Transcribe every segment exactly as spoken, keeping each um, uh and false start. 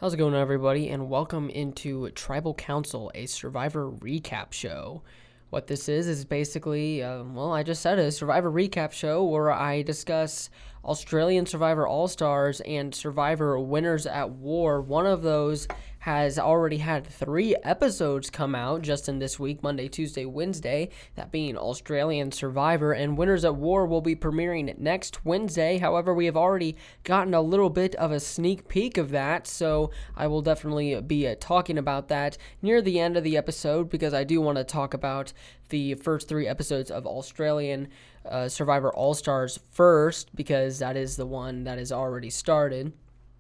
How's it going, everybody? And welcome into Tribal Council, a Survivor recap show. What this is is basically, uh, well, I just said it, a Survivor recap show where I discuss Australian Survivor All-Stars and Survivor Winners at War. One of those has already had three episodes come out just in this week, Monday, Tuesday, Wednesday, that being Australian Survivor, and Winners at War will be premiering next Wednesday. However, we have already gotten a little bit of a sneak peek of that, so I will definitely be uh, talking about that near the end of the episode because I do want to talk about the first three episodes of Australian uh, Survivor All-Stars first because that is the one that has already started.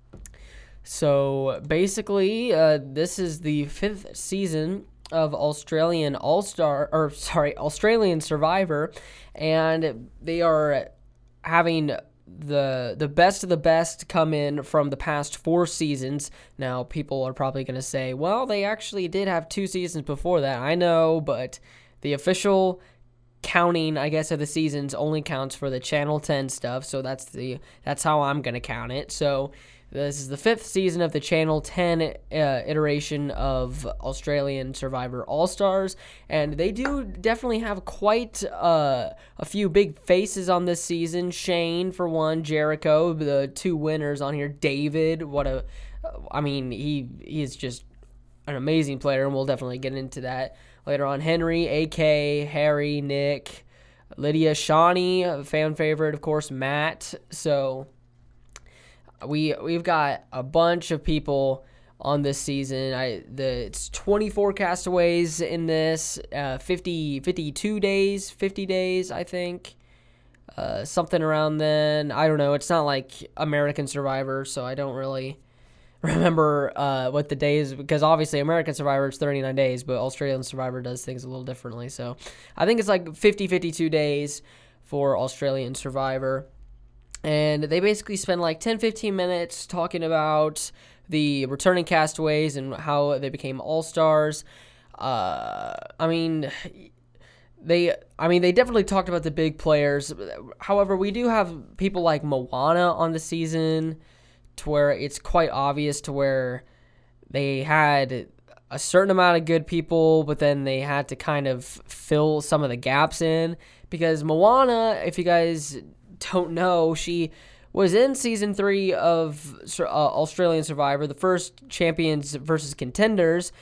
So basically, uh, this is the fifth season of Australian All-Star, or sorry, Australian Survivor, and they are having the the best of the best come in from the past four seasons. Now, people are probably going to say, well, they actually did have two seasons before that. I know, but the official counting, I guess, of the seasons only counts for the Channel ten stuff, so that's the that's how I'm going to count it. So this is the fifth season of the Channel ten uh, iteration of Australian Survivor All-Stars, and they do definitely have quite uh, a few big faces on this season. Shane, for one, Jericho, the two winners on here, David, what a, I mean, he, he is just an amazing player, and we'll definitely get into that later on. Henry, A K, Harry, Nick, Lydia, Shawnee, a fan favorite, of course, Matt, so We we've got a bunch of people on this season. I the it's twenty-four castaways in this, uh, fifty, fifty-two days, fifty days, I think, uh, something around then. I don't know. It's not like American Survivor, so I don't really remember uh, what the days, because obviously American Survivor is thirty-nine days, but Australian Survivor does things a little differently. So I think it's like fifty, fifty-two days for Australian Survivor. And they basically spend like ten, fifteen minutes talking about the returning castaways and how they became all-stars. Uh, I mean, they I mean, they definitely talked about the big players. However, we do have people like Moana on the season to where it's quite obvious to where they had a certain amount of good people, but then they had to kind of fill some of the gaps in. Because Moana, if you guys don't know, she was in season three of uh, Australian Survivor, the first champions versus contenders,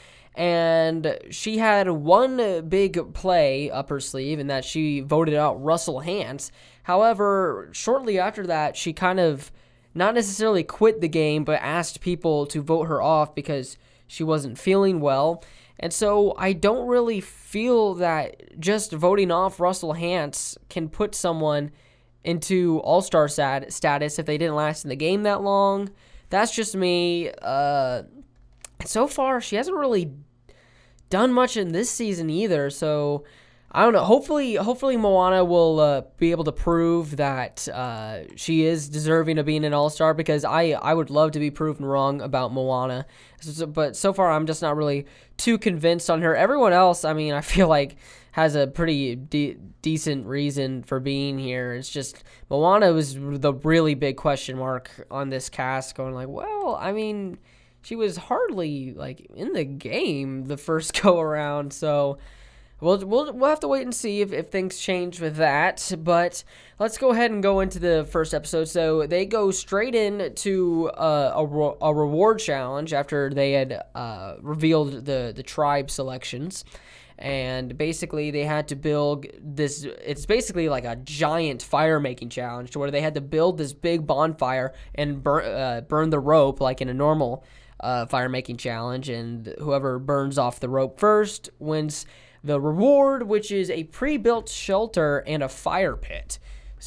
and she had one big play up her sleeve in that she voted out Russell Hantz. However, shortly after that, she kind of not necessarily quit the game, but asked people to vote her off because she wasn't feeling well. And so I don't really feel that just voting off Russell Hantz can put someone into all-star stat- status if they didn't last in the game that long. That's just me. Uh, so far, she hasn't really done much in this season either, so I don't know. Hopefully, hopefully Moana will uh, be able to prove that uh, she is deserving of being an all-star, because I, I would love to be proven wrong about Moana. So, but so far, I'm just not really too convinced on her. Everyone else, I mean, I feel like has a pretty de- decent reason for being here. It's just Moana was the really big question mark on this cast, going like, well, I mean, she was hardly like in the game the first go around, so We'll, we'll we'll have to wait and see if, if things change with that, but let's go ahead and go into the first episode. So they go straight into uh, a, a reward challenge after they had uh, revealed the, the tribe selections, and basically they had to build this, it's basically like a giant fire-making challenge to where they had to build this big bonfire and burn, uh, burn the rope like in a normal uh, fire-making challenge, and whoever burns off the rope first wins the reward, which is a pre-built shelter and a fire pit.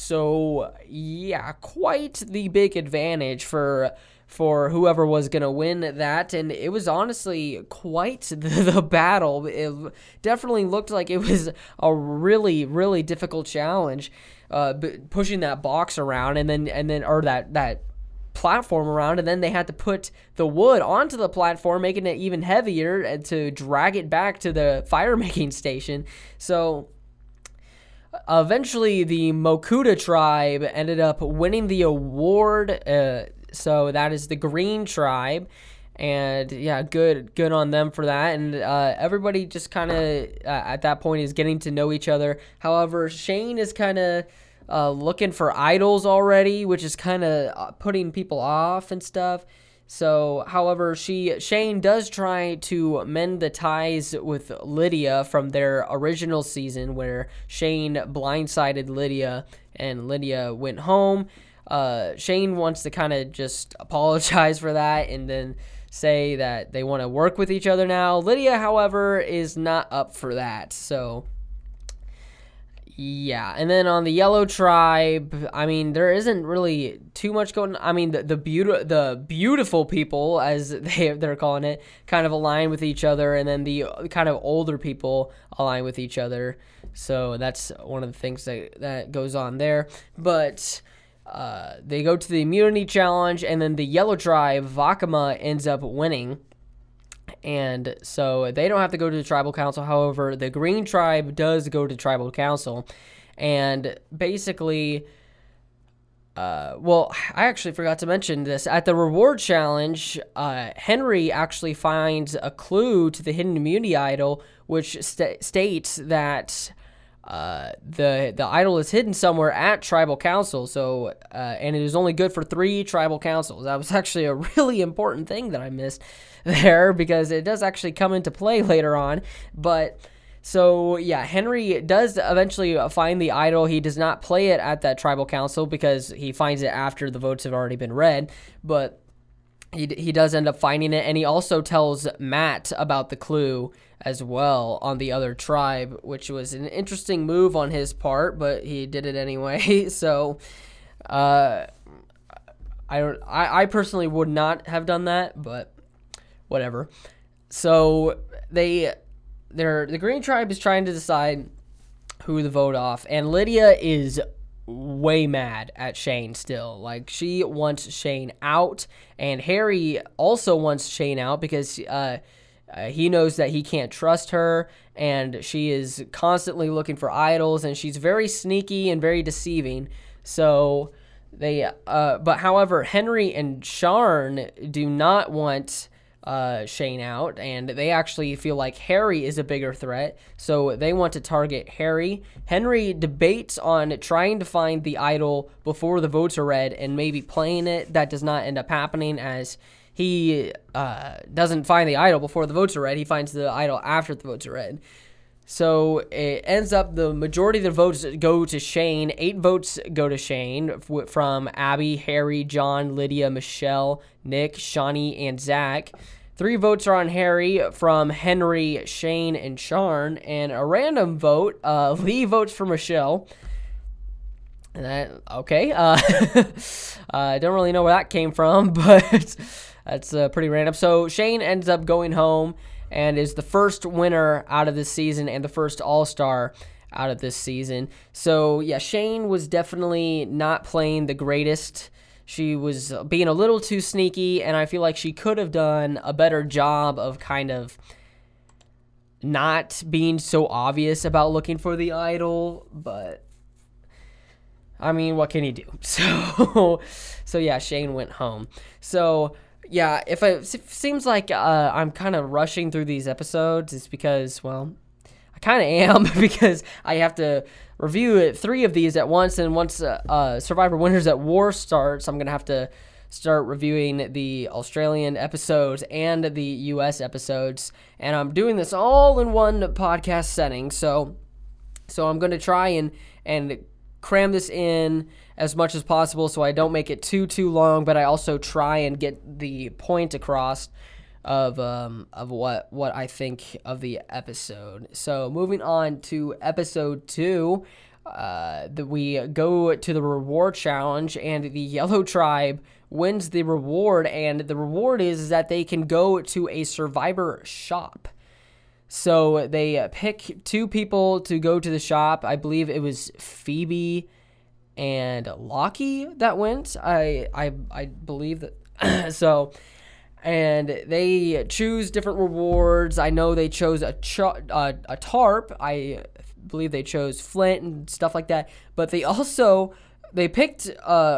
So, yeah, quite the big advantage for for whoever was going to win that. And it was honestly quite the, the battle. It definitely looked like it was a really, really difficult challenge, uh, pushing that box around and then, and then or that, that platform around, and then they had to put the wood onto the platform, making it even heavier and to drag it back to the fire making station. So eventually the Mokuta tribe ended up winning the award. Uh, so that is the green tribe, And yeah, good good on them for that. And uh, everybody just kind of uh, at that point is getting to know each other. However, Shane is kind of uh, looking for idols already, which is kind of putting people off and stuff. So, however, she Shane does try to mend the ties with Lydia from their original season, where Shane blindsided Lydia and Lydia went home. Uh, Shane wants to kind of just apologize for that and then say that they want to work with each other now. Lydia, however, is not up for that. So, yeah. And then on the Yellow Tribe, I mean, there isn't really too much going on. I mean, the the, beauti- the beautiful people, as they, they're calling it, kind of align with each other. And then the kind of older people align with each other. So that's one of the things that, that goes on there. But Uh, they go to the immunity challenge, and then the Yellow Tribe, Vakama, ends up winning. And so they don't have to go to the Tribal Council. However, the Green Tribe does go to Tribal Council. And basically, uh, well, I actually forgot to mention this. At the Reward Challenge, uh, Henry actually finds a clue to the hidden immunity idol, which st- states that Uh, the the idol is hidden somewhere at Tribal Council, so uh, and it is only good for three Tribal Councils. That was actually a really important thing that I missed there, because it does actually come into play later on. But so yeah, Henry does eventually find the idol. He does not play it at that Tribal Council because he finds it after the votes have already been read, but he he does end up finding it, and he also tells Matt about the clue as well on the other tribe, which was an interesting move on his part, but he did it anyway. So, uh, I don't. I, I personally would not have done that, but whatever. So they, they're the Green Tribe is trying to decide who to vote off, and Lydia is way mad at Shane still. Like, she wants Shane out, and Harry also wants Shane out because uh. Uh, he knows that he can't trust her, and she is constantly looking for idols, and she's very sneaky and very deceiving. So they, uh, but however, Henry and Sharn do not want uh, Shane out, and they actually feel like Harry is a bigger threat, so they want to target Harry. Henry debates on trying to find the idol before the votes are read and maybe playing it. That does not end up happening, as he uh, doesn't find the idol before the votes are read. He finds the idol after the votes are read. So it ends up the majority of the votes go to Shane. Eight votes go to Shane from Abby, Harry, John, Lydia, Michelle, Nick, Shawnee, and Zach. Three votes are on Harry from Henry, Shane, and Sharn. And a random vote, uh, Lee votes for Michelle. And that, okay. Uh, I don't really know where that came from, but that's uh, pretty random. So Shane ends up going home and is the first winner out of this season and the first All-Star out of this season. So, yeah, Shane was definitely not playing the greatest. She was being a little too sneaky, and I feel like she could have done a better job of kind of not being so obvious about looking for the idol, but I mean, what can you do? So, so yeah, Shane went home. So, yeah, if it, it seems like uh, I'm kind of rushing through these episodes, it's because, well, I kind of am because I have to review three of these at once, and once uh, uh, Survivor Winners at War starts, I'm going to have to start reviewing the Australian episodes and the U S episodes, and I'm doing this all in one podcast setting, so so I'm going to try and and cram this in as much as possible so I don't make it too too long, but I also try and get the point across of um of what what I think of the episode. So moving on to episode two, uh that we go to the reward challenge, and the Yellow Tribe wins the reward, and the reward is, is that they can go to a Survivor shop. So they pick two people to go to the shop. I believe it was Phoebe and Lockie that went. I I I believe that. So, and they choose different rewards. I know they chose a ch- uh, a tarp. I believe they chose Flint and stuff like that. But they also they picked uh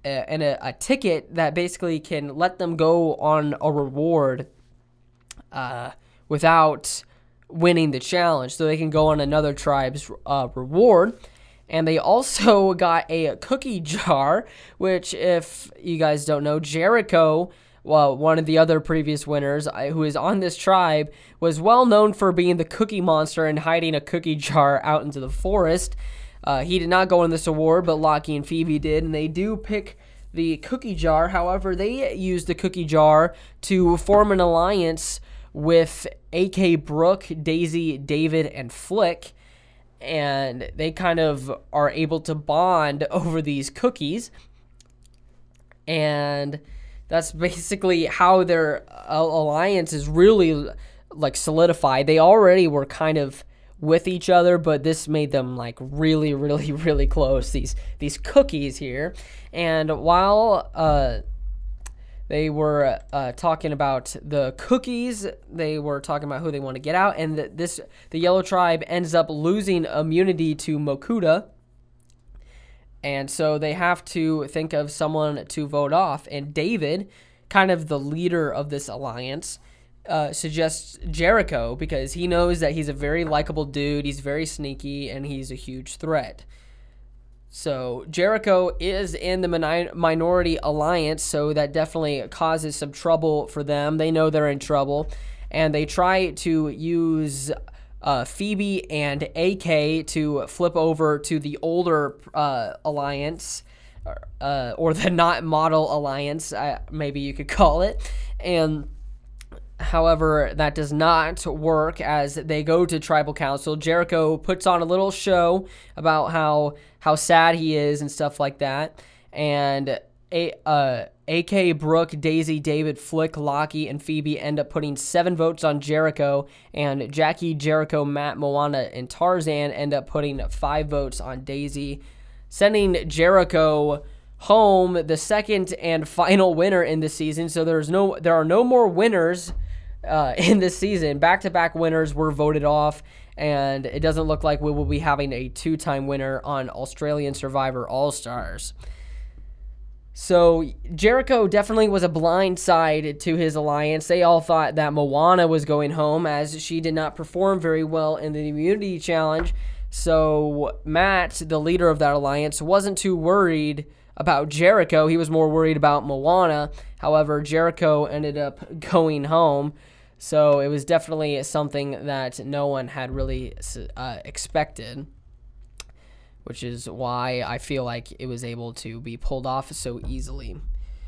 and a, a ticket that basically can let them go on a reward uh, without winning the challenge. So they can go on another tribe's uh, reward. And they also got a cookie jar, which, if you guys don't know, Jericho, well, one of the other previous winners who is on this tribe, was well known for being the cookie monster and hiding a cookie jar out into the forest. Uh, he did not go on this award, but Lockie and Phoebe did, and they do pick the cookie jar. However, they used the cookie jar to form an alliance with A K Brooke, Daisy, David, and Flick. And they kind of are able to bond over these cookies. And that's basically how their alliance is really like solidified. They already were kind of with each other, but this made them like really, really, really close. These these cookies here. And while uh, they were uh, talking about the cookies, they were talking about who they want to get out, and the, this the Yellow Tribe ends up losing immunity to Mokuda, and so they have to think of someone to vote off. And David, kind of the leader of this alliance, uh, suggests Jericho because he knows that he's a very likable dude, he's very sneaky, and he's a huge threat. So Jericho is in the min- minority alliance, so that definitely causes some trouble for them. They know they're in trouble, and they try to use uh, Phoebe and A K to flip over to the older uh, alliance, uh, or the not model alliance, uh, maybe you could call it. And however, that does not work as they go to tribal council. Jericho puts on a little show about how how sad he is and stuff like that. And a, uh, A K, Brooke, Daisy, David, Flick, Lockie, and Phoebe end up putting seven votes on Jericho. And Jackie, Jericho, Matt, Moana, and Tarzan end up putting five votes on Daisy, sending Jericho home, the second and final winner in this season. So there's no, there are no more winners Uh, in this season. Back-to-back winners were voted off, and it doesn't look like we will be having a two-time winner on Australian Survivor All-Stars. So Jericho definitely was a blind side to his alliance. They all thought that Moana was going home as she did not perform very well in the immunity challenge. So Matt, the leader of that alliance, wasn't too worried about Jericho. He was more worried about Moana. However, Jericho ended up going home. So it was definitely something that no one had really uh, expected, which is why I feel like it was able to be pulled off so easily.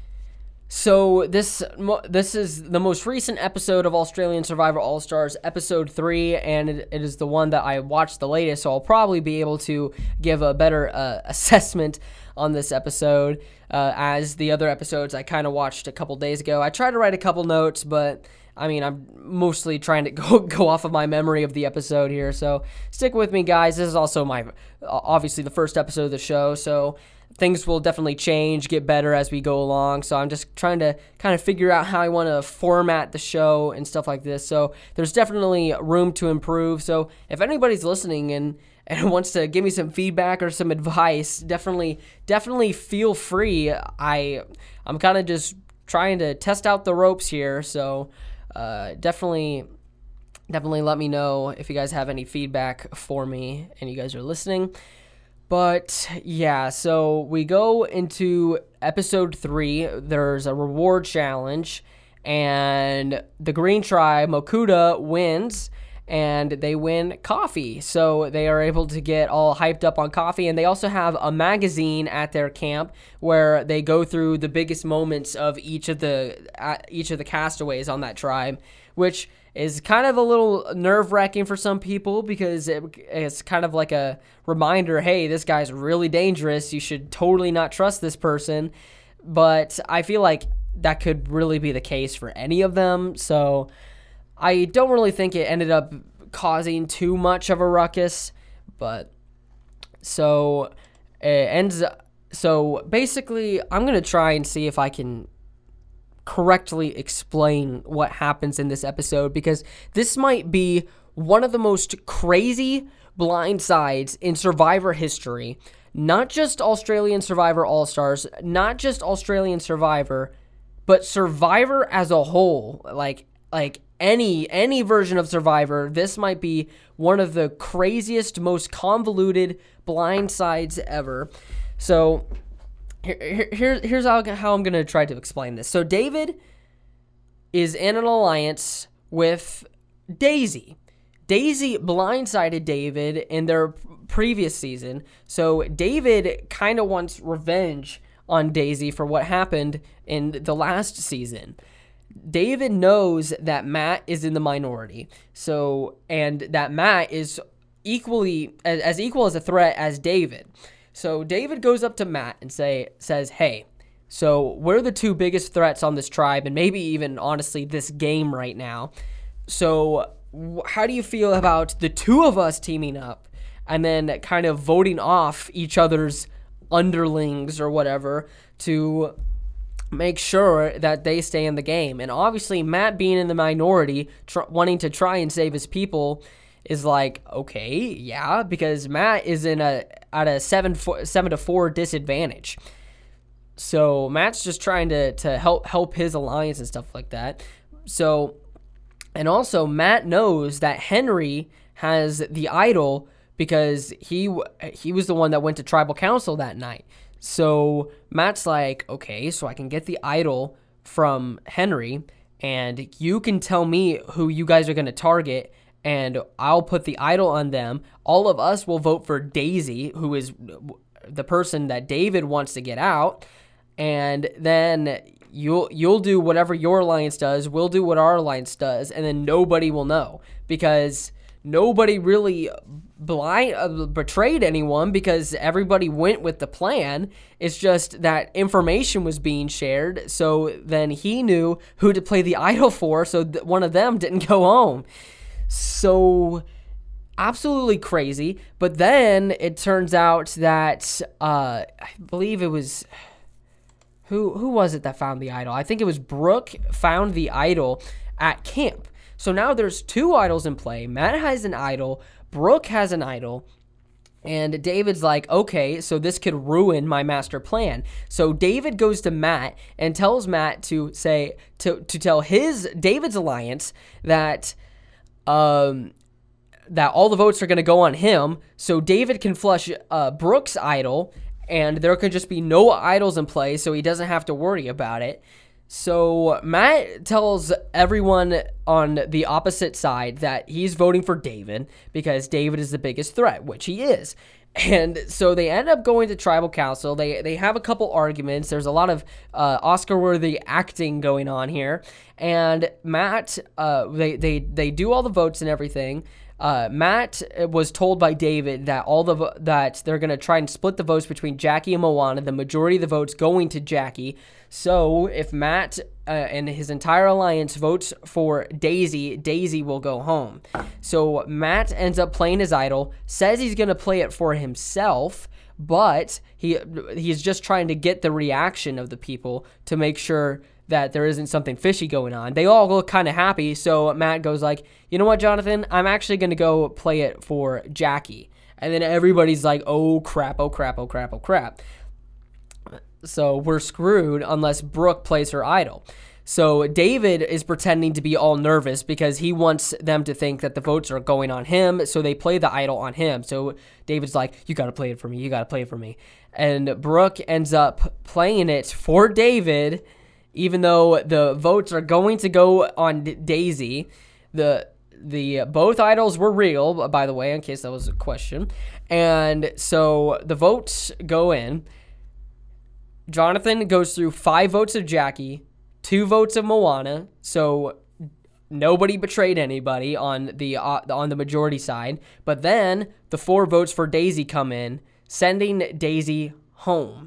So this this is the most recent episode of Australian Survivor All-Stars, episode three, and it, it is the one that I watched the latest, so I'll probably be able to give a better uh, assessment on this episode uh, as the other episodes I kind of watched a couple days ago. I tried to write a couple notes, but I mean, I'm mostly trying to go go off of my memory of the episode here, so stick with me, guys. This is also my, obviously, the first episode of the show, so things will definitely change, get better as we go along, so I'm just trying to kind of figure out how I want to format the show and stuff like this, so there's definitely room to improve. So if anybody's listening and and wants to give me some feedback or some advice, definitely definitely feel free. I, I'm kind of just trying to test out the ropes here, so uh, definitely, definitely let me know if you guys have any feedback for me and you guys are listening. But yeah, so we go into episode three. There's a reward challenge, and the Green Tribe, Mokuda, wins, and they win coffee. So they are able to get all hyped up on coffee, and they also have a magazine at their camp where they go through the biggest moments of each of the uh, each of the castaways on that tribe, which is kind of a little nerve-wracking for some people because it, it's kind of like a reminder, hey, this guy's really dangerous. You should totally not trust this person. But I feel like that could really be the case for any of them. So I don't really think it ended up causing too much of a ruckus. But so it ends. So basically, I'm going to try and see if I can correctly explain what happens in this episode, because this might be one of the most crazy blindsides in Survivor history. not just Australian Survivor All-Stars, not just Australian Survivor, but Survivor as a whole. Like, like any any version of Survivor, this might be one of the craziest, most convoluted blindsides ever. So here, here here's how, how I'm going to try to explain this. So David is in an alliance with Daisy. Daisy blindsided David in their previous season. So David kind of wants revenge on Daisy for what happened in the last season. David knows that Matt is in the minority. So, and that Matt is equally as, as equal as a threat as David. So David goes up to Matt and say says, "Hey, so we're the two biggest threats on this tribe, and maybe even honestly this game right now. So wh- how do you feel about the two of us teaming up and then kind of voting off each other's underlings or whatever to make sure that they stay in the game?" And obviously Matt, being in the minority, tr- wanting to try and save his people, is like, okay, yeah, because Matt is in a at a seven four, seven to four disadvantage. So Matt's just trying to to help help his alliance and stuff like that. So, and also Matt knows that Henry has the idol because he he was the one that went to tribal council that night. So Matt's like, okay, so I can get the idol from Henry, and you can tell me who you guys are going to target, and I'll put the idol on them. All of us will vote for Daisy, who is the person that David wants to get out, and then you'll you'll do whatever your alliance does, we'll do what our alliance does, and then nobody will know, because nobody really blind uh, betrayed anyone, because everybody went with the plan. It's just that information was being shared, so then he knew who to play the idol for, so th- one of them didn't go home. So absolutely crazy. But then it turns out that uh, I believe it was who who was it that found the idol? I think it was Brooke found the idol at camp. So now there's two idols in play. Matt has an idol, Brooke has an idol, and David's like, okay, so this could ruin my master plan. So David goes to Matt and tells Matt to say to to tell his David's alliance that um that all the votes are going to go on him, so David can flush uh, Brooke's idol, and there could just be no idols in play, so he doesn't have to worry about it. So Matt tells everyone on the opposite side that he's voting for David because David is the biggest threat, which he is. And so they end up going to tribal council. They they have a couple arguments. There's a lot of uh, Oscar-worthy acting going on here. And Matt, uh, they, they, they do all the votes and everything. Uh, Matt was told by David that all the vo- that they're going to try and split the votes between Jackie and Moana, the majority of the votes going to Jackie. So if Matt uh, and his entire alliance votes for Daisy, Daisy will go home. So Matt ends up playing his idol, says he's going to play it for himself, but he he's just trying to get the reaction of the people to make sure that there isn't something fishy going on. They all look kind of happy, so Matt goes like, you know what, Jonathan? I'm actually going to go play it for Jackie. And then everybody's like, oh crap, oh crap, oh crap, oh crap. So we're screwed unless Brooke plays her idol. So David is pretending to be all nervous because he wants them to think that the votes are going on him, so they play the idol on him. So David's like, you got to play it for me, you got to play it for me. And Brooke ends up playing it for David, even though the votes are going to go on D- Daisy. The the both idols were real, by the way, in case that was a question. And so the votes go in. Jonathan goes through five votes of Jackie, two votes of Moana, so nobody betrayed anybody on the uh, on the majority side. But then the four votes for Daisy come in, sending Daisy home.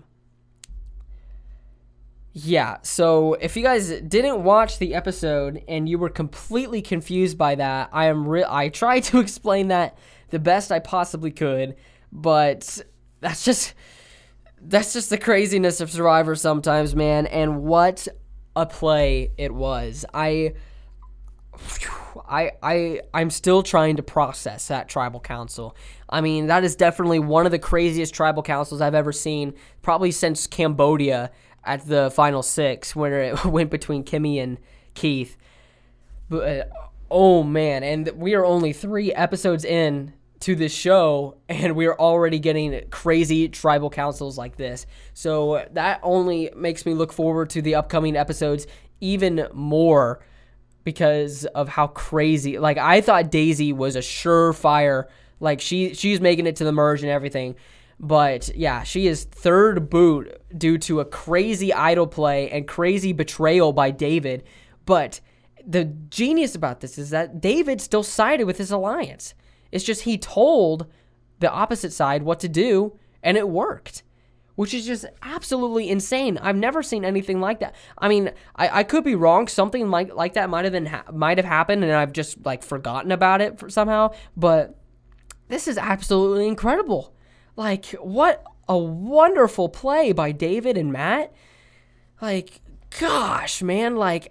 Yeah, so if you guys didn't watch the episode and you were completely confused by that, I am re- I tried to explain that the best I possibly could, but that's just that's just the craziness of Survivor sometimes, man, and what a play it was. I I I I'm still trying to process that tribal council. I mean, that is definitely one of the craziest tribal councils I've ever seen, probably since Cambodia at the final six, where it went between Kimmy and Keith. But uh, oh man, and we are only three episodes in to this show, and we are already getting crazy tribal councils like this. So that only makes me look forward to the upcoming episodes even more, because of how crazy. Like, I thought Daisy was a surefire. Like, she she's making it to the merge and everything. But, yeah, she is third boot due to a crazy idol play and crazy betrayal by David. But the genius about this is that David still sided with his alliance. It's just he told the opposite side what to do, and it worked, which is just absolutely insane. I've never seen anything like that. I mean, I, I could be wrong. Something like like that might have been ha- might have happened, and I've just like forgotten about it for somehow. But this is absolutely incredible. Like, what a wonderful play by David and Matt. Like, gosh, man. Like,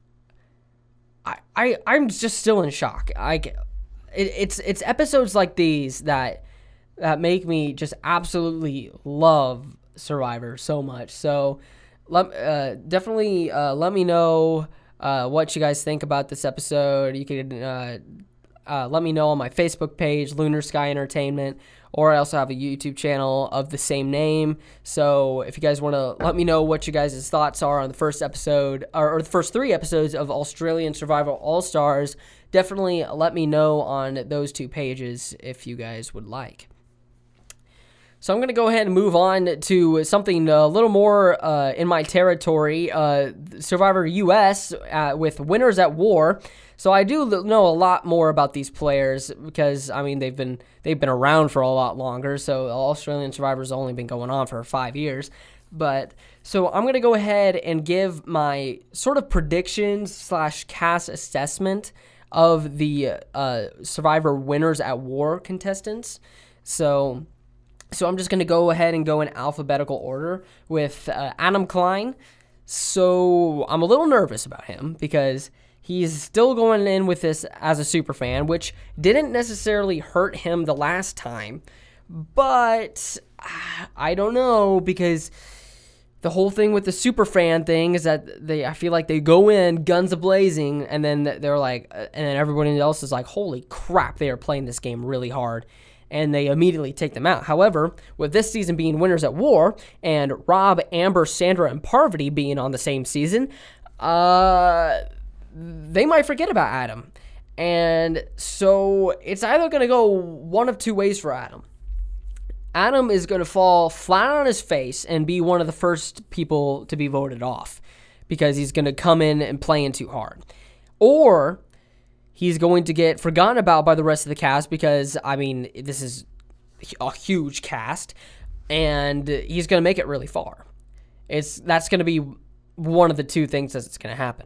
I I I'm just still in shock. I it, it's it's episodes like these that. that make me just absolutely love Survivor so much. So let, uh, definitely uh, let me know uh, what you guys think about this episode. You can uh, uh, let me know on my Facebook page, Lunar Sky Entertainment, or I also have a YouTube channel of the same name. So if you guys want to let me know what you guys' thoughts are on the first episode, or, or the first three episodes of Australian Survival All-Stars, definitely let me know on those two pages if you guys would like. So I'm going to go ahead and move on to something a little more uh, in my territory, uh, Survivor U S uh, with Winners at War. So I do know a lot more about these players because, I mean, they've been they've been around for a lot longer. So Australian Survivor's only been going on for five years. But so I'm going to go ahead and give my sort of predictions slash cast assessment of the uh, Survivor Winners at War contestants. So... So I'm just going to go ahead and go in alphabetical order with uh, Adam Klein. So I'm a little nervous about him because he's still going in with this as a super fan, which didn't necessarily hurt him the last time. But I don't know, because the whole thing with the super fan thing is that they, I feel like they go in guns a-blazing, and then they're like, and then everybody else is like, holy crap, they are playing this game really hard. And they immediately take them out. However, with this season being Winners at War, and Rob, Amber, Sandra, and Parvati being on the same season, uh, they might forget about Adam. And so it's either going to go one of two ways for Adam. Adam is going to fall flat on his face and be one of the first people to be voted off because he's going to come in and play in too hard. Or he's going to get forgotten about by the rest of the cast because, I mean, this is a huge cast, and he's going to make it really far. It's That's going to be one of the two things that's going to happen.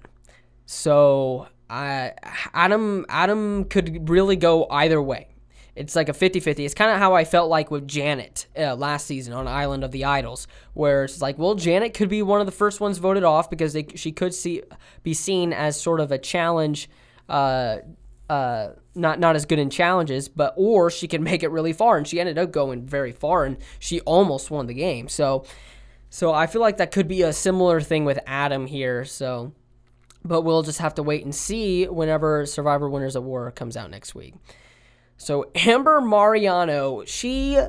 So I, Adam Adam could really go either way. It's like a fifty-fifty. It's kind of how I felt like with Janet uh, last season on Island of the Idols, where it's like, well, Janet could be one of the first ones voted off because they, she could see be seen as sort of a challenge. Uh, uh, not not as good in challenges, but or she can make it really far, and she ended up going very far, and she almost won the game. So, so I feel like that could be a similar thing with Adam here. So, but we'll just have to wait and see whenever Survivor Winners at War comes out next week. So Amber Mariano, she,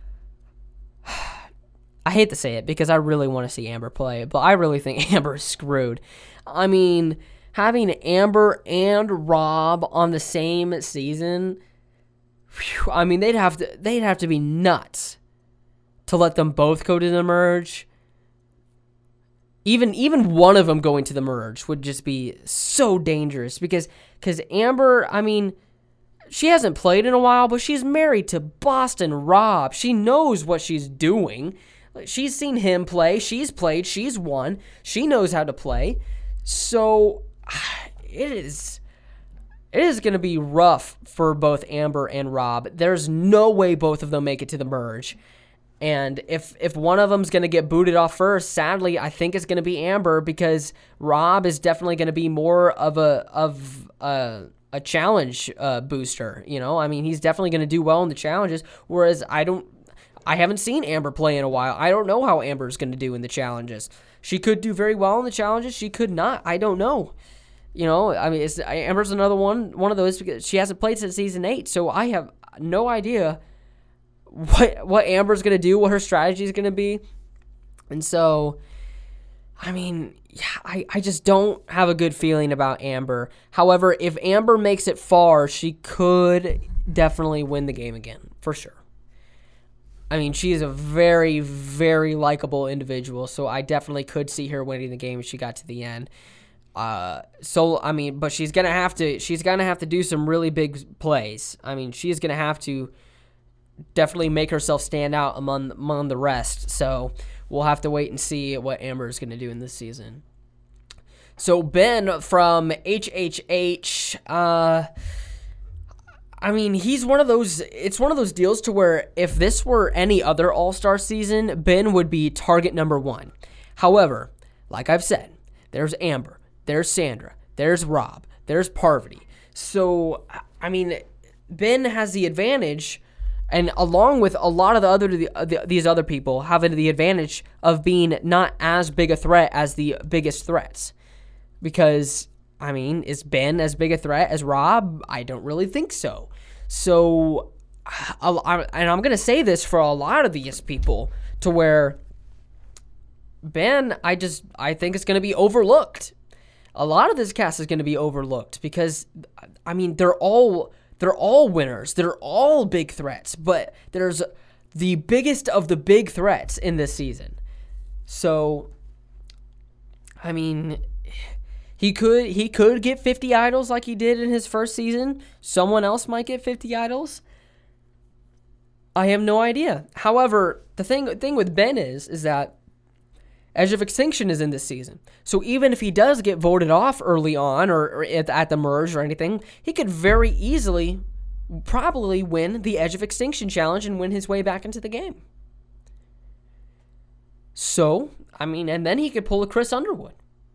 I hate to say it because I really want to see Amber play, but I really think Amber is screwed. I mean, having Amber and Rob on the same season, whew, I mean, they'd have to they'd have to be nuts to let them both go to the merge. Even even one of them going to the merge would just be so dangerous because because Amber, I mean, she hasn't played in a while, but she's married to Boston Rob. She knows what she's doing. She's seen him play. She's played. She's won. She knows how to play. So it is it is going to be rough for both Amber and Rob. There's no way both of them make it to the merge. And if if one of them's going to get booted off first, sadly, I think it's going to be Amber, because Rob is definitely going to be more of a of a, a challenge uh, booster. You know, I mean, he's definitely going to do well in the challenges, whereas I don't, I haven't seen Amber play in a while. I don't know how Amber's going to do in the challenges. She could do very well in the challenges. She could not. I don't know. You know, I mean, it's, Amber's another one one of those, because she hasn't played since season eight, so I have no idea what what Amber's going to do, what her strategy is going to be. And so, I mean, yeah, I, I just don't have a good feeling about Amber. However, if Amber makes it far, she could definitely win the game again, for sure. I mean, she is a very, very likable individual, so I definitely could see her winning the game if she got to the end. Uh, so, I mean, but she's going to have to, she's going to have to do some really big plays. I mean, she's going to have to definitely make herself stand out among among the rest. So we'll have to wait and see what Amber is going to do in this season. So Ben from H H H, uh, I mean, he's one of those, it's one of those deals to where if this were any other All-Star season, Ben would be target number one. However, like I've said, there's Amber, there's Sandra, there's Rob, there's Parvati. So, I mean, Ben has the advantage, and along with a lot of the other the, the, these other people, having the advantage of being not as big a threat as the biggest threats. Because, I mean, is Ben as big a threat as Rob? I don't really think so. So, I, and I'm going to say this for a lot of these people, to where Ben, I just, I think it's going to be overlooked. A lot of this cast is going to be overlooked because, I mean, they're all... They're all winners. They're all big threats, but there's the biggest of the big threats in this season. So, I mean, he could he could get fifty idols like he did in his first season. Someone else might get fifty idols. I have no idea. However, the thing thing with Ben is is that Edge of Extinction is in this season. So even if he does get voted off early on or, or at, at the merge or anything, he could very easily probably win the Edge of Extinction challenge and win his way back into the game. So, I mean, and then he could pull a Chris Underwood.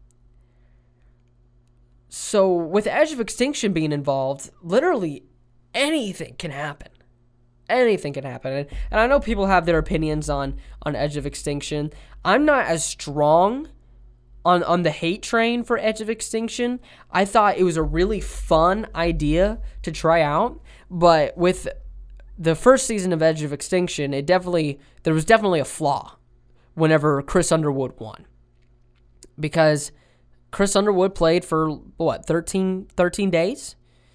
So with Edge of Extinction being involved, literally anything can happen. Anything can happen. And, and I know people have their opinions on, on Edge of Extinction. I'm not as strong on, on the hate train for Edge of Extinction. I thought it was a really fun idea to try out. But with the first season of Edge of Extinction, it definitely there was definitely a flaw whenever Chris Underwood won. Because Chris Underwood played for, what, thirteen, thirteen days?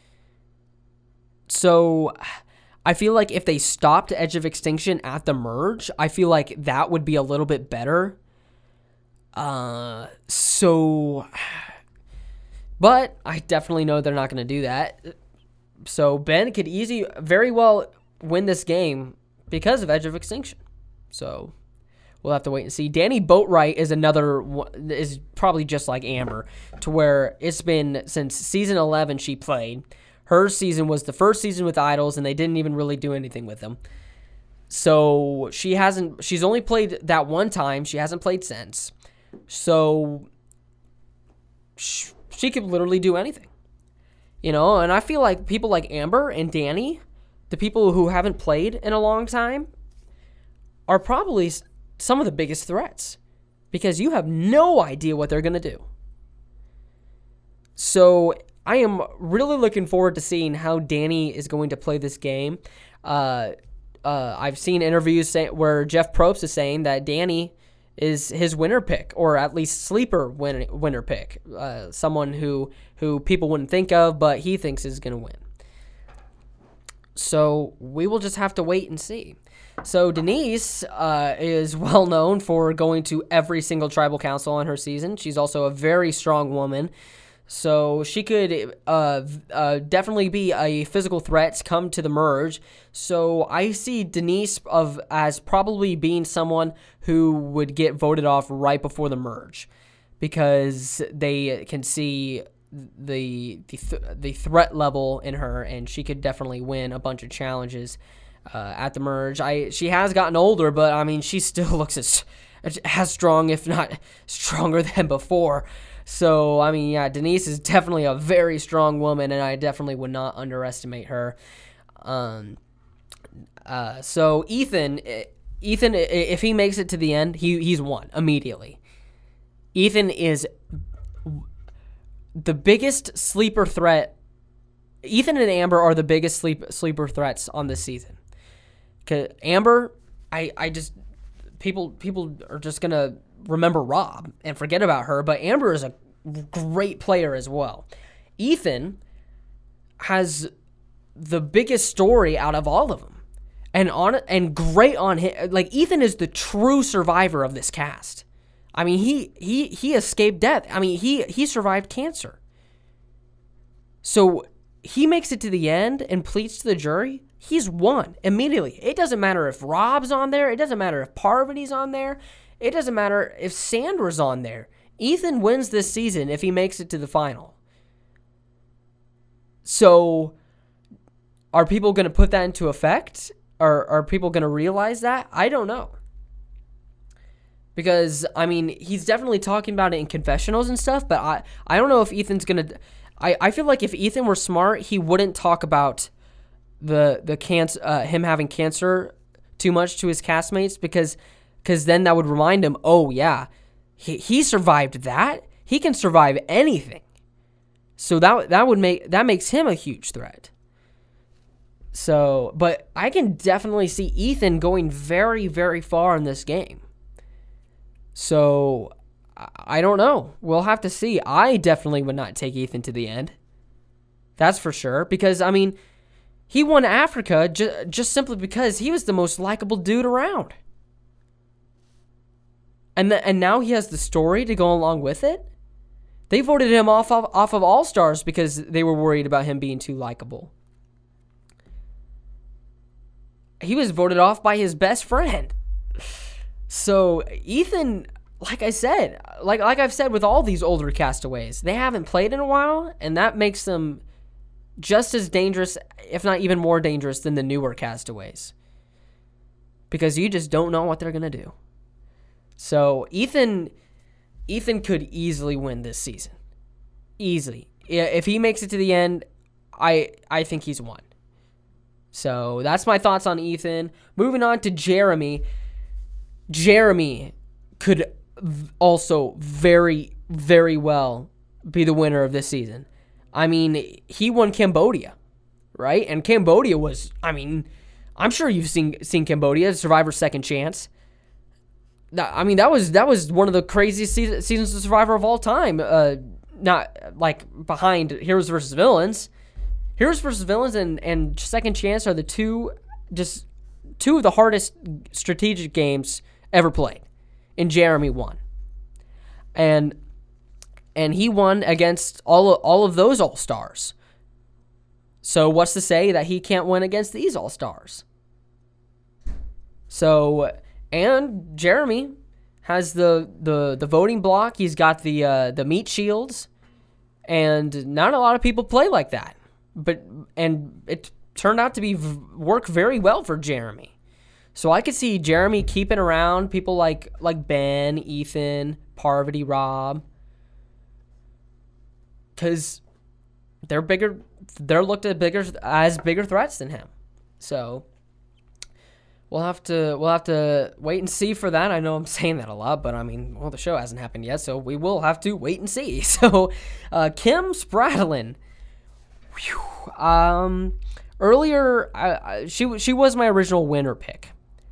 So I feel like if they stopped Edge of Extinction at the merge, I feel like that would be a little bit better. Uh, so, but I definitely know they're not going to do that. So Ben could easy, very well win this game because of Edge of Extinction. So we'll have to wait and see. Danny Boatwright is another, is probably just like Amber, to where it's been since season eleven she played. Her season was the first season with idols, and they didn't even really do anything with them. So she hasn't, she's only played that one time. She hasn't played since. So she, she could literally do anything. You know, and I feel like people like Amber and Danny, the people who haven't played in a long time, are probably some of the biggest threats. Because you have no idea what they're going to do. So I am really looking forward to seeing how Danny is going to play this game. Uh, uh, I've seen interviews say, where Jeff Probst is saying that Danny is his winner pick, or at least sleeper win, winner pick. Uh, someone who, who people wouldn't think of, but he thinks is going to win. So we will just have to wait and see. So Denise uh, is well known for going to every single tribal council on her season. She's also a very strong woman. So she could uh, uh, definitely be a physical threat come to the merge. So I see Denise of as probably being someone who would get voted off right before the merge, because they can see the the, th- the threat level in her, and she could definitely win a bunch of challenges uh, at the merge. I she has gotten older, but I mean she still looks as as strong, if not stronger than before. So I mean, yeah, Denise is definitely a very strong woman, and I definitely would not underestimate her. Um. Uh. So Ethan, Ethan, if he makes it to the end, he he's won immediately. Ethan is the biggest sleeper threat. Ethan and Amber are the biggest sleep, sleeper threats on this season. Cause Amber, I, I just people people are just gonna remember Rob and forget about her, but Amber is a great player as well. Ethan has the biggest story out of all of them, and on and great on him. Like Ethan is the true survivor of this cast. I mean, he he he escaped death. I mean, he he survived cancer. So he makes it to the end and pleads to the jury. He's won immediately. It doesn't matter if Rob's on there. It doesn't matter if Parvati's on there. It doesn't matter if Sandra's on there. Ethan wins this season if he makes it to the final. So are people going to put that into effect? Are, are people going to realize that? I don't know. Because, I mean, he's definitely talking about it in confessionals and stuff, but I, I don't know if Ethan's going to... I, I feel like if Ethan were smart, he wouldn't talk about the the cancer, uh, him having cancer too much to his castmates, because because then that would remind him, oh, yeah, he, he survived that. He can survive anything. So that that would make that makes him a huge threat. So, but I can definitely see Ethan going very, very far in this game. So, I don't know. We'll have to see. I definitely would not take Ethan to the end. That's for sure. Because, I mean, he won Africa ju- just simply because he was the most likable dude around. And th- and now he has the story to go along with it. They voted him off of, off of All-Stars because they were worried about him being too likable. He was voted off by his best friend. So, Ethan... Like I said, like like I've said with all these older castaways, they haven't played in a while, and that makes them just as dangerous, if not even more dangerous, than the newer castaways. Because you just don't know what they're going to do. So Ethan Ethan could easily win this season. Easily. If he makes it to the end, I I think he's won. So that's my thoughts on Ethan. Moving on to Jeremy. Jeremy could also very, very well be the winner of this season. I mean, he won Cambodia, right? And Cambodia was, I mean, I'm sure you've seen seen Cambodia, Survivor's Second Chance. That, I mean, that was that was one of the craziest season, seasons of Survivor of all time. Uh, not like behind Heroes versus Villains. Heroes versus Villains and, and Second Chance are the two, just two of the hardest strategic games ever played. And Jeremy won. And and he won against all of, all of those All-Stars. So what's to say that he can't win against these All-Stars? So, and Jeremy has the the, the voting block. He's got the uh, the meat shields. And not a lot of people play like that. But and it turned out to be work very well for Jeremy. So I could see Jeremy keeping around people like like Ben, Ethan, Parvati, Rob, because they're bigger. They're looked at bigger as bigger threats than him. So we'll have to we'll have to wait and see for that. I know I'm saying that a lot, but I mean, well, the show hasn't happened yet, so we will have to wait and see. So uh, Kim Spradlin, whew, um, earlier I, I, she she was my original winner pick.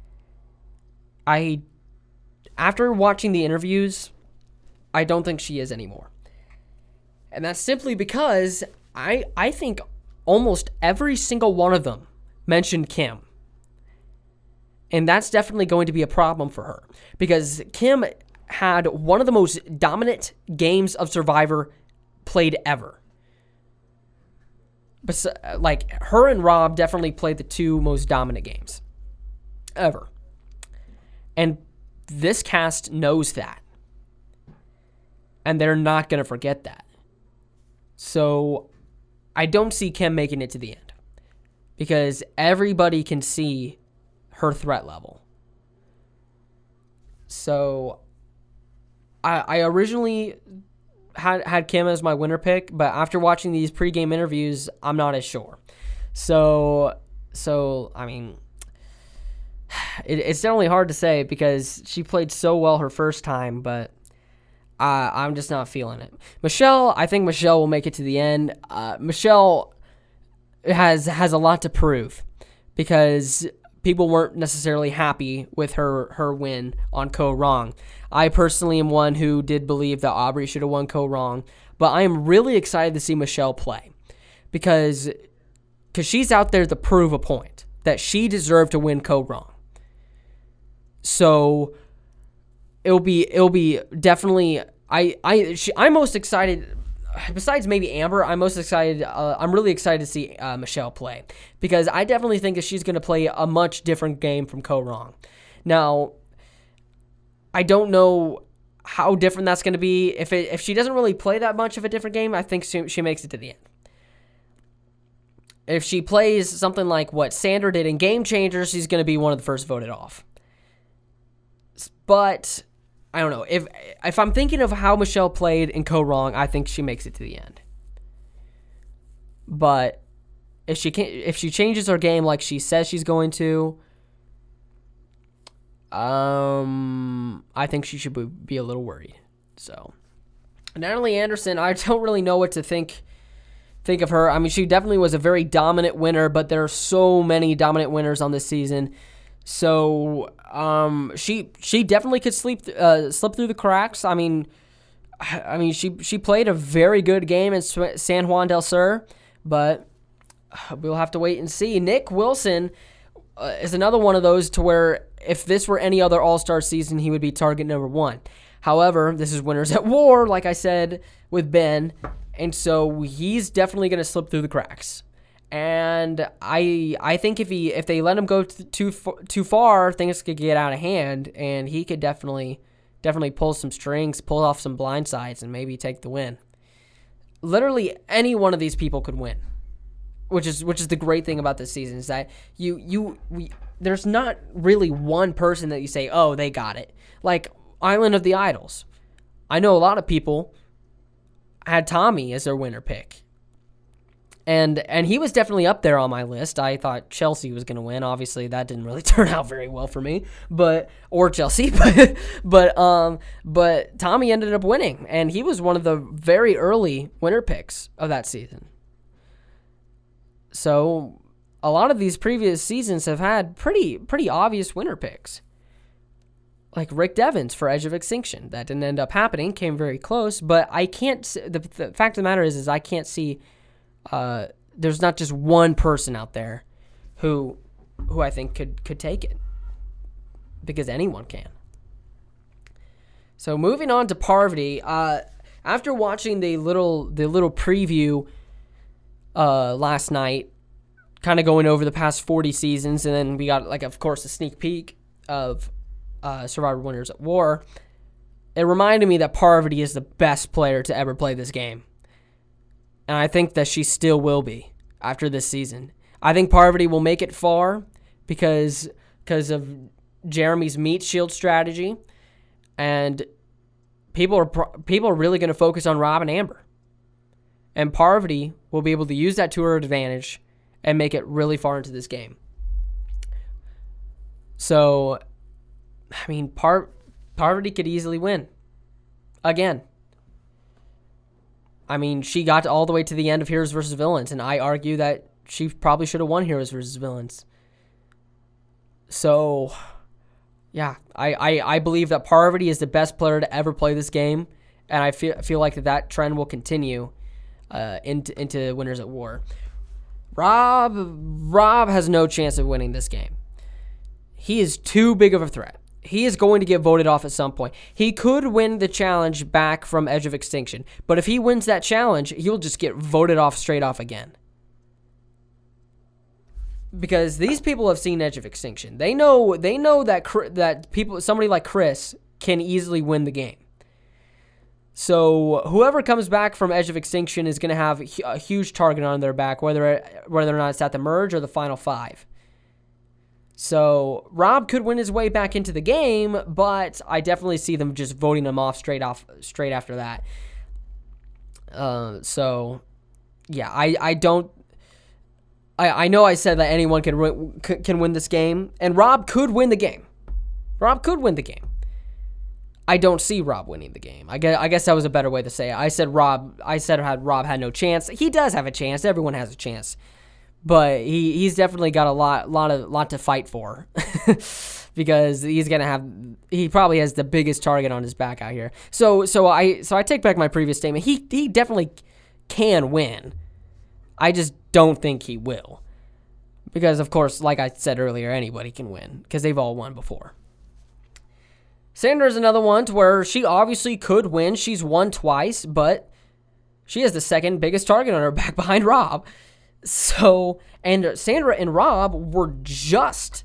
I, after watching the interviews, I don't think she is anymore. And that's simply because I I think almost every single one of them mentioned Kim. And that's definitely going to be a problem for her. Because Kim had one of the most dominant games of Survivor played ever. Bes- like, her and Rob definitely played the two most dominant games ever. And this cast knows that. And they're not going to forget that. So I don't see Kim making it to the end. because everybody can see her threat level. So I, I originally had had Kim as my winner pick, but after watching these pregame interviews, I'm not as sure. So, so I mean, it, it's definitely hard to say because she played so well her first time, but uh, I'm just not feeling it. Michelle, I think Michelle will make it to the end. Uh, Michelle has has a lot to prove because people weren't necessarily happy with her, her win on Ko Wrong. I personally am one who did believe that Aubrey should have won Ko Wrong, but I am really excited to see Michelle play because because she's out there to prove a point that she deserved to win Ko Wrong. So it'll be it'll be definitely I I she, I'm most excited. Besides maybe Amber, I'm most excited. Uh, I'm really excited to see uh, Michelle play because I definitely think that she's going to play a much different game from Ko Wrong. Now, I don't know how different that's going to be. If it, if she doesn't really play that much of a different game, I think she, she makes it to the end. If she plays something like what Sandra did in Game Changers, she's going to be one of the first voted off. But I don't know. If if I'm thinking of how Michelle played in Ko Wrong, I think she makes it to the end. But if she can, if she changes her game like she says she's going to, um, I think she should be a little worried. So, Natalie Anderson, I don't really know what to think think of her. I mean, she definitely was a very dominant winner, but there are so many dominant winners on this season. So um, she she definitely could sleep uh, slip through the cracks. I mean, I mean she she played a very good game in San Juan del Sur, but we'll have to wait and see. Nick Wilson uh, is another one of those to where if this were any other All-Star season, he would be target number one. However, this is Winners at War, like I said with Ben, and so he's definitely going to slip through the cracks. And I I think if he if they let him go too too far, things could get out of hand, and he could definitely definitely pull some strings, pull off some blind sides, and maybe take the win. Literally any one of these people could win, which is which is the great thing about this season is that you you we there's not really one person that you say, oh, they got it. Like Island of the Idols, I know a lot of people had Tommy as their winner pick. And and he was definitely up there on my list. I thought Chelsea was going to win. Obviously, that didn't really turn out very well for me, but or Chelsea, but but um but Tommy ended up winning, and he was one of the very early winner picks of that season. So a lot of these previous seasons have had pretty pretty obvious winner picks, like Rick Devens for Edge of Extinction. That didn't end up happening. Came very close, but I can't. The, the fact of the matter is, is I can't see. Uh, there's not just one person out there who who I think could, could take it because anyone can. So moving on to Parvati, uh, after watching the little the little preview uh, last night, kind of going over the past forty seasons, and then we got like of course a sneak peek of uh, Survivor Winners at War. It reminded me that Parvati is the best player to ever play this game. And I think that she still will be after this season. I think Parvati will make it far because because of Jeremy's meat shield strategy, and people are people are really going to focus on Rob and Amber. And Parvati will be able to use that to her advantage and make it really far into this game. So, I mean, Par- Parvati could easily win again. I mean, she got all the way to the end of Heroes versus Villains, and I argue that she probably should have won Heroes versus Villains. So, yeah, I, I, I believe that Parvati is the best player to ever play this game, and I feel feel like that, that trend will continue uh, into into Winners at War. Rob Rob has no chance of winning this game. He is too big of a threat. He is going to get voted off at some point. He could win the challenge back from Edge of Extinction, but if he wins that challenge, he'll just get voted off straight off again. Because these people have seen Edge of Extinction. They know they know that that people somebody like Chris can easily win the game. So whoever comes back from Edge of Extinction is going to have a huge target on their back, whether whether or not it's at the merge or the final five. So Rob could win his way back into the game, but I definitely see them just voting him off straight off straight after that. Uh, so yeah, I, I don't. I I know I said that anyone can can win this game, and Rob could win the game. Rob could win the game. I don't see Rob winning the game. I guess, I guess that was a better way to say it. I said Rob. I said had Rob had no chance. He does have a chance. Everyone has a chance, but he, he's definitely got a lot lot of lot to fight for because he's gonna have. He probably has the biggest target on his back out here. So so I so I take back my previous statement. He he definitely can win. I just don't think he will, because of course, like I said earlier, anybody can win because they've all won before. Sandra's another one to where she obviously could win. She's won twice, but she has the second biggest target on her back behind Rob. So, and Sandra and Rob were just,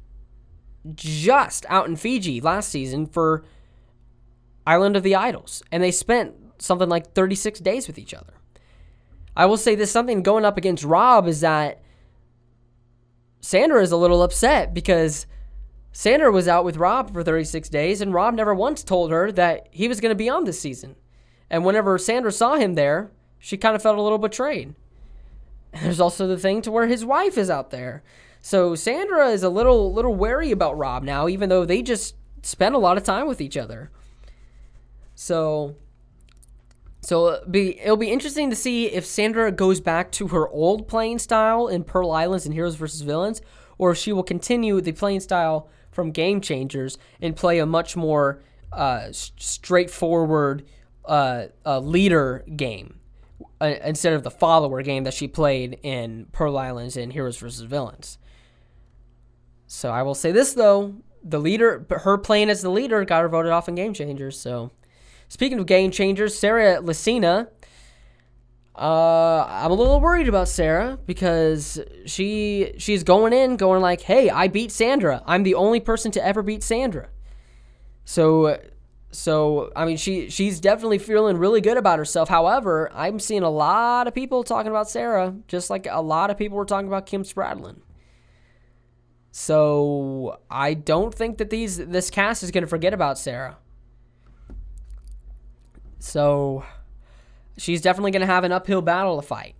just out in Fiji last season for Island of the Idols. And they spent something like thirty-six days with each other. I will say this, something going up against Rob is that Sandra is a little upset because Sandra was out with Rob for thirty-six days, and Rob never once told her that he was going to be on this season. And whenever Sandra saw him there, she kind of felt a little betrayed. And there's also the thing to where his wife is out there. So Sandra is a little little wary about Rob now, even though they just spend a lot of time with each other. So, so it'll be, it'll be interesting to see if Sandra goes back to her old playing style in Pearl Islands and Heroes versus Villains, or if she will continue the playing style from Game Changers and play a much more uh, s- straightforward uh, uh, leader game uh, instead of the follower game that she played in Pearl Islands and Heroes versus Villains. So I will say this, though. The leader, her playing as the leader got her voted off in Game Changers. So speaking of Game Changers, Sarah Lacina, Uh, I'm a little worried about Sarah because she she's going in, going like, hey, I beat Sandra. I'm the only person to ever beat Sandra. So, so I mean, she she's definitely feeling really good about herself. However, I'm seeing a lot of people talking about Sarah, just like a lot of people were talking about Kim Spradlin. So I don't think that these this cast is going to forget about Sarah. So she's definitely going to have an uphill battle to fight.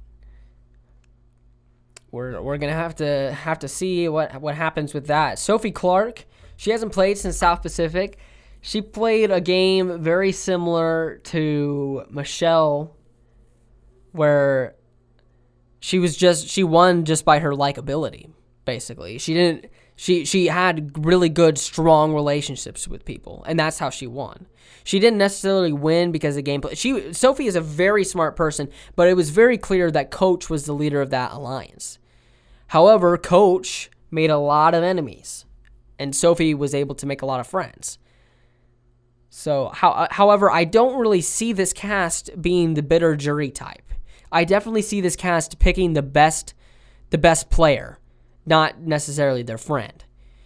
We're we're going to have to have to see what what happens with that. Sophie Clark, she hasn't played since South Pacific. She played a game very similar to Michelle, where she was just she won just by her likability, basically. She didn't she she had really good, strong relationships with people, and that's how she won. She didn't necessarily win because of gameplay. She Sophie is a very smart person, but it was very clear that Coach was the leader of that alliance. However, Coach made a lot of enemies, and Sophie was able to make a lot of friends. So, how, however, I don't really see this cast being the bitter jury type. I definitely see this cast picking the best, the best player, not necessarily their friend.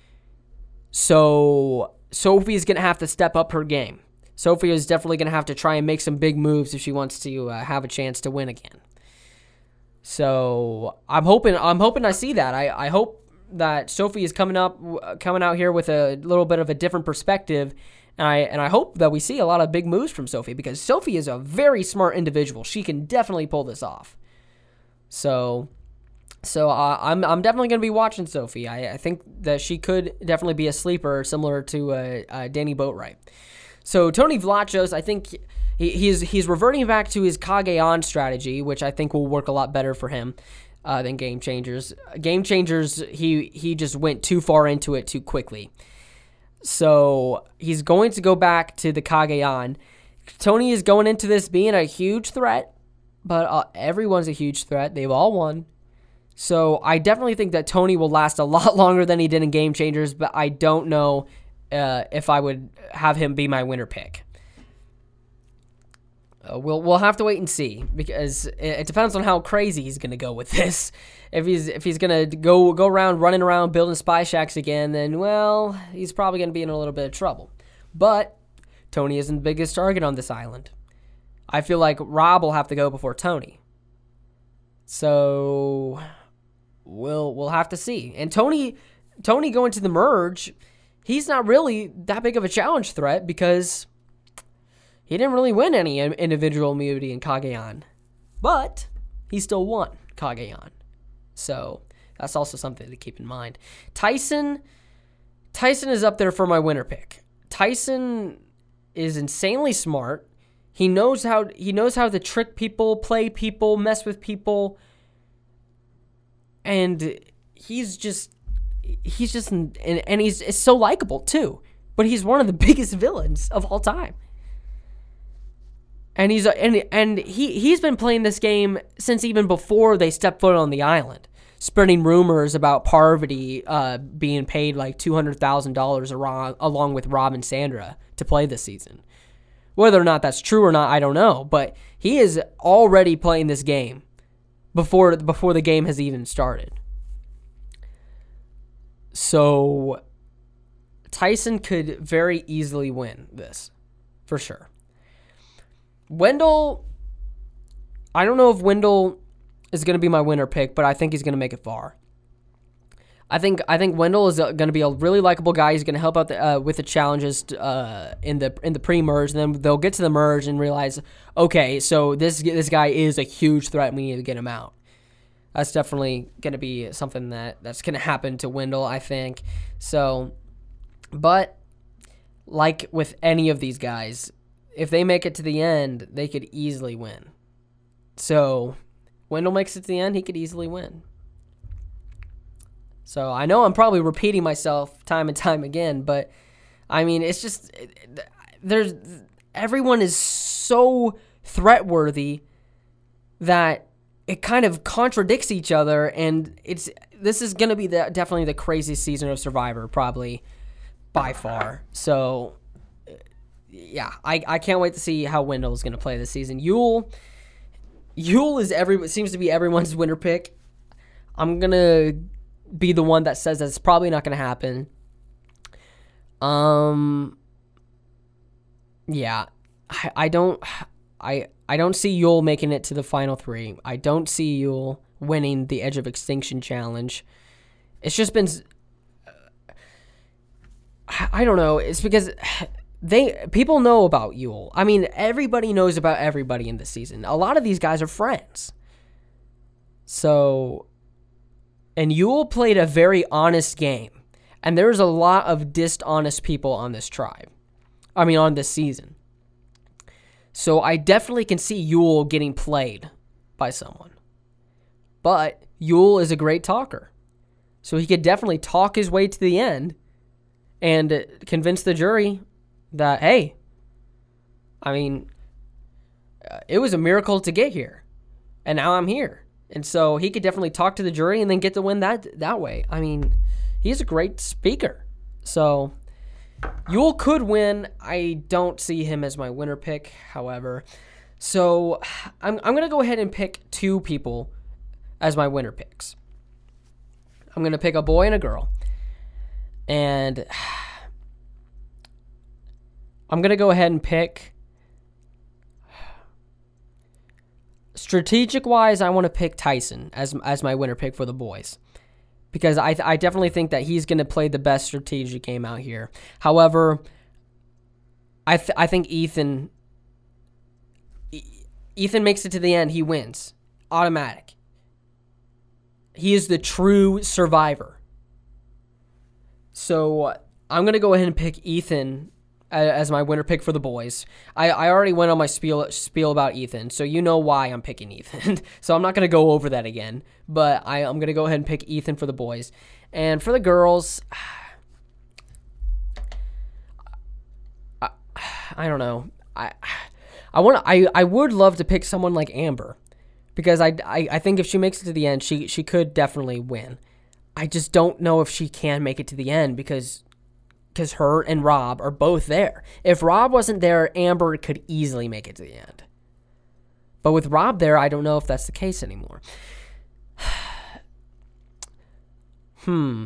So Sophie's gonna have to step up her game. Sophie is definitely going to have to try and make some big moves if she wants to uh, have a chance to win again. So I'm hoping I'm hoping I see that. I, I hope that Sophie is coming up coming out here with a little bit of a different perspective, and I and I hope that we see a lot of big moves from Sophie, because Sophie is a very smart individual. She can definitely pull this off. So so uh, I'm I'm definitely going to be watching Sophie. I, I think that she could definitely be a sleeper similar to uh, uh, Danny Boatwright. So Tony Vlachos, I think he, he's he's reverting back to his Kage-On strategy, which I think will work a lot better for him uh, than Game Changers. Game Changers, he he just went too far into it too quickly. So he's going to go back to the Kage-On. Tony is going into this being a huge threat, but uh, everyone's a huge threat. They've all won. So I definitely think that Tony will last a lot longer than he did in Game Changers, but I don't know Uh, if I would have him be my winner pick. Uh, we'll we'll have to wait and see, because it, it depends on how crazy he's going to go with this. If he's if he's going to go go around running around building spy shacks again, then well, he's probably going to be in a little bit of trouble. But Tony isn't the biggest target on this island. I feel like Rob will have to go before Tony. So we'll we'll have to see. And Tony Tony going to the merge, he's not really that big of a challenge threat because he didn't really win any individual immunity in Cagayan. But he still won Cagayan. So that's also something to keep in mind. Tyson, Tyson is up there for my winner pick. Tyson is insanely smart. He knows how he knows how to trick people, play people, mess with people. And he's just he's just and, and he's it's so likable too. But he's one of the biggest villains of all time. And he's and and he he's been playing this game since even before they stepped foot on the island, spreading rumors about Parvati uh, being paid like two hundred thousand dollars along with Rob and Sandra to play this season. Whether or not that's true or not, I don't know. But he is already playing this game before before the game has even started. So Tyson could very easily win this, for sure. Wendell, I don't know if Wendell is going to be my winner pick, but I think he's going to make it far. I think I think Wendell is going to be a really likable guy. He's going to help out the, uh, with the challenges uh, in the in the pre-merge, and then they'll get to the merge and realize, okay, so this this guy is a huge threat, and we need to get him out. That's definitely going to be something that, that's going to happen to Wendell, I think. So, but like with any of these guys, if they make it to the end, they could easily win. So, Wendell makes it to the end, he could easily win. So, I know I'm probably repeating myself time and time again, but, I mean, it's just, there's, everyone is so threat-worthy that it kind of contradicts each other, and it's, this is going to be the, definitely the craziest season of Survivor, probably, by far. So, yeah, I, I can't wait to see how Wendell is going to play this season. Yul, Yul is every seems to be everyone's winner pick. I'm going to be the one that says that it's probably not going to happen. Um, yeah, I, I don't, I, I don't see Yul making it to the final three. I don't see Yul winning the Edge of Extinction challenge. It's just been, I don't know. It's because they people know about Yul. I mean, everybody knows about everybody in this season. A lot of these guys are friends. So, and Yul played a very honest game. And there's a lot of dishonest people on this tribe. I mean, on this season. So I definitely can see Yul getting played by someone. But Yul is a great talker. So he could definitely talk his way to the end and convince the jury that, hey, I mean, uh, it was a miracle to get here. And now I'm here. And so he could definitely talk to the jury and then get the win that that way. I mean, he's a great speaker. So Yul could win. I don't see him as my winner pick, however. So I'm I'm going to go ahead and pick two people as my winner picks. I'm going to pick a boy and a girl. And I'm going to go ahead and pick, strategic-wise, I want to pick Tyson as as my winner pick for the boys. Because I I definitely think that he's going to play the best strategic game out here. However, I th- I think Ethan Ethan makes it to the end. He wins. Automatic. He is the true survivor. So I'm going to go ahead and pick Ethan as my winner pick for the boys. I, I already went on my spiel spiel about Ethan, so you know why I'm picking Ethan. So I'm not going to go over that again, but I, I'm going to go ahead and pick Ethan for the boys. And for the girls, I, I don't know. I I want I I would love to pick someone like Amber, because I, I, I think if she makes it to the end, she she could definitely win. I just don't know if she can make it to the end because because her and Rob are both there. If Rob wasn't there, Amber could easily make it to the end. But with Rob there, I don't know if that's the case anymore. hmm.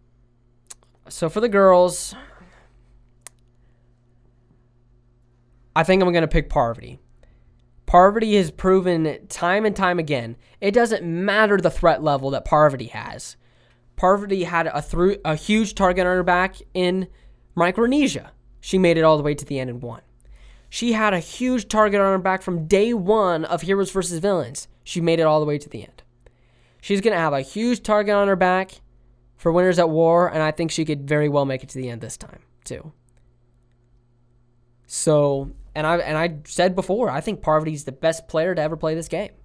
So for the girls, I think I'm going to pick Parvati. Parvati has proven time and time again, it doesn't matter the threat level that Parvati has. Parvati had a, through, a huge target on her back in Micronesia. She made it all the way to the end and won. She had a huge target on her back from day one of Heroes versus Villains. She made it all the way to the end. She's going to have a huge target on her back for Winners at War, and I think she could very well make it to the end this time, too. So, and I and I said before, I think Parvati's the best player to ever play this game.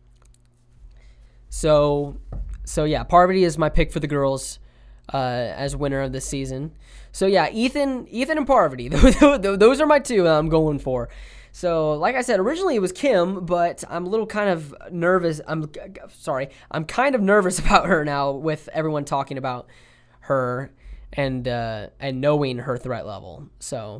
So, so yeah, Parvati is my pick for the girls uh, as winner of this season. So yeah, Ethan, Ethan and Parvati, those are my two that I'm going for. So, like I said, originally it was Kim, but I'm a little kind of nervous. I'm sorry, I'm kind of nervous about her now with everyone talking about her and uh, and knowing her threat level. So.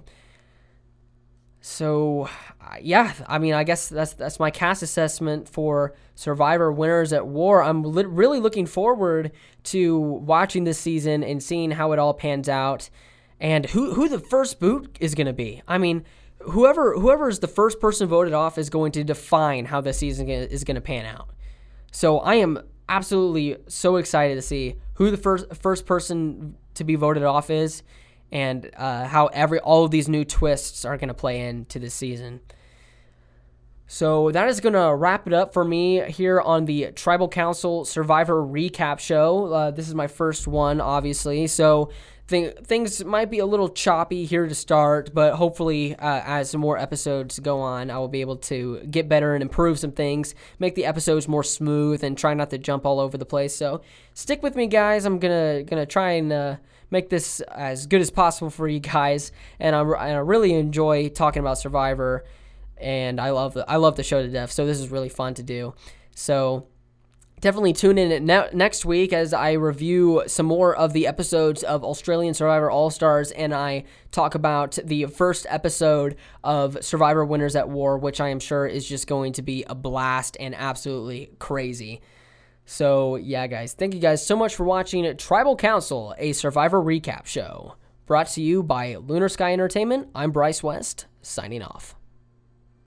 So, yeah, I mean, I guess that's that's my cast assessment for Survivor Winners at War. I'm li- really looking forward to watching this season and seeing how it all pans out and who, who the first boot is going to be. I mean, whoever whoever is the first person voted off is going to define how this season is going to pan out. So I am absolutely so excited to see who the first first person to be voted off is. And uh, how every all of these new twists are going to play into this season. So that is going to wrap it up for me here on the Tribal Council Survivor Recap Show. Uh, this is my first one, obviously, so th- things might be a little choppy here to start, but hopefully uh, as some more episodes go on, I will be able to get better and improve some things, make the episodes more smooth, and try not to jump all over the place. So stick with me, guys. I'm gonna gonna try and uh, make this as good as possible for you guys, and I, and I really enjoy talking about Survivor. And I love the I love the show to death, so this is really fun to do. So definitely tune in ne- next week as I review some more of the episodes of Australian Survivor All-Stars, and I talk about the first episode of Survivor Winners at War, which I am sure is just going to be a blast and absolutely crazy. So yeah, guys, thank you guys so much for watching Tribal Council, a Survivor recap show, brought to you by Lunar Sky Entertainment. I'm Bryce West, signing off.